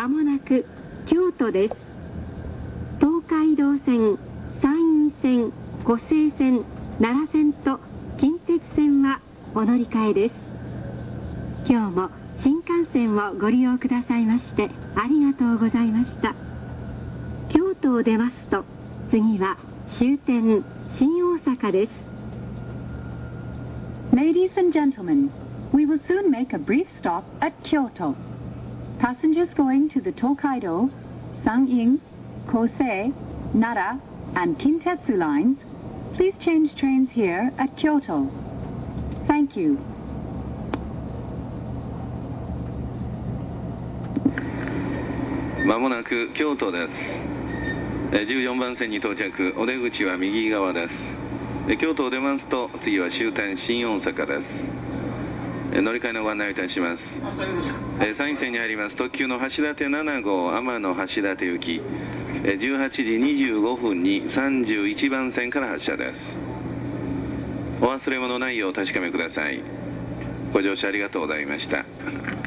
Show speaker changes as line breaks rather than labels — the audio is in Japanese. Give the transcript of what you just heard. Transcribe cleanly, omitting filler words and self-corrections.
まもなく京都です。東海道線、山陰線、湖西線、奈良線と近鉄線はお乗り換えです。今日も新幹線をご利用くださいましてありがとうございました。京都を出ますと次は終点新大阪です。
Ladies and gentlemen, we will soon make a brief stop at Kyoto. Passengers going to the Tokaido, Sangin, Kosei, Nara, and Kintetsu lines, please change trains here at Kyoto. Thank you.
まもなく京都です。14番線に到着、お出口は右側です。京都を出ますと次は終点新大阪です。乗り換えのご案内をいたします。山陰線に入ります特急の橋立7号天野橋立行き、18時25分に31番線から発車です。お忘れ物ないようお確かめください。ご乗車ありがとうございました。